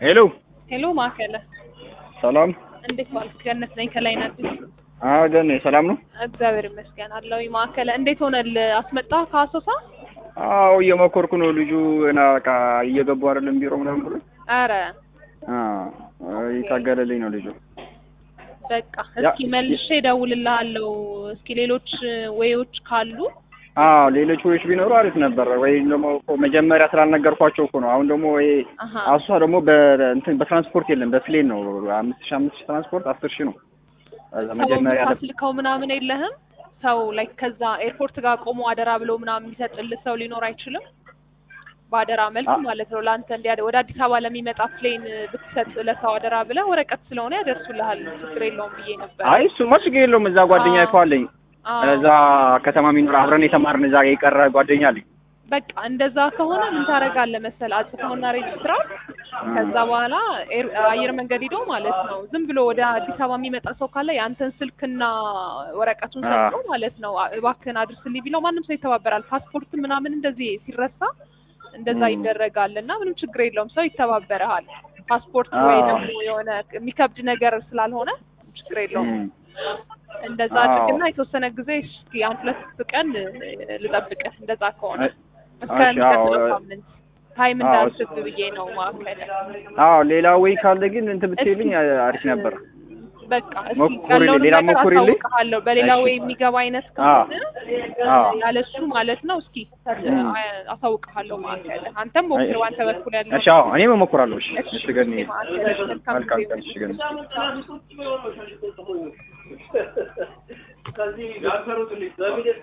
ሄሎ ሄሎ ማከለ ሰላም እንዴት ዋልክ? ገነት ነኝ ከላይ ናት። ገነት ሰላም ነው? እግዚአብሔር ይመስገን አለው። ማከለ እንዴት ሆነል? አስመጣ ካሶሳ? እየሞከርኩ ነው። ልጁ እና በቃ እየገቡ አይደለም ቢሮ ምናምን ብሎ። አረ ይታገለልኝ ነው ልጁ። በቃ እስኪ መልሼ ደውልልሃለሁ። እስኪ ሌሎች ወይዎች ካሉ ሌሎች ወይዎች ቢኖሩ አሪፍ ነበር። ወይ ደግሞ መጀመሪያ ስላልነገርኳቸው እኮ ነው። አሁን ደግሞ ወይ አሷ ደግሞ በትራንስፖርት የለም በፕሌን ነው 5000 ትራንስፖርት 10000 ነው። መጀመሪያ ታስልከው ምናምን የለህም ሰው ላይ ከዛ ኤርፖርት ጋር ቆሞ አደራ ብሎ ምናምን የሚሰጥልህ ሰው ሊኖር አይችልም? ባደራ መልክ ማለት ነው። ላንተ ወደ አዲስ አበባ ለሚመጣ ፕሌን ብትሰጥ ለሰው አደራ ብለህ ወረቀት ስለሆነ ያደርሱልሃል። ችግር የለውም ብዬ ነበር። እሱማ ችግር የለውም። እዛ ጓደኛ እኮ አለኝ። እዛ ከተማ የሚኖር አብረን የተማርን እዛ የቀረ ጓደኛ አለኝ። በቃ እንደዛ ከሆነ ምን ታረጋለህ መሰለህ? አጽፈውና ሬጅስትራር ከዛ በኋላ አየር መንገድ ሄዶ ማለት ነው ዝም ብሎ ወደ አዲስ አበባ የሚመጣ ሰው ካለ ያንተን ስልክና ወረቀቱን ሰጥቶ ማለት ነው እባክህን አድርስልኝ ቢለው ማንም ሰው ይተባበራል። ፓስፖርት ምናምን እንደዚህ ሲረሳ እንደዛ ይደረጋልና ምንም ችግር የለውም። ሰው ይተባበራል። ፓስፖርት ወይ ደግሞ የሆነ የሚከብድ ነገር ስላልሆነ ችግር የለውም። እንደዛ አድርግና የተወሰነ ጊዜ እስኪ 1-2 ቀን ልጠብቅህ። እንደዛ ከሆነ እስከሚቀጥለው ሳምንት ታይም እንዳልስብ ብዬ ነው ማከለ። ሌላ ወይ ካለ ግን እንትን ብትይልኝ አሪፍ ነበር። በቃ እስኪ ሌላ ሞክሪልኝ። በሌላ ወይ የሚገባ አይነት ከሆነ ያለሱ ማለት ነው። እስኪ አሳውቅሃለሁ ማከለ። አንተም ሞክር አንተ በኩል ያለው። እሺ እኔም እሞክራለሁ። እሺ ገኒ መልካም ቀን። እሺ ገኒ ከዚህ ያፈሩት ልጅ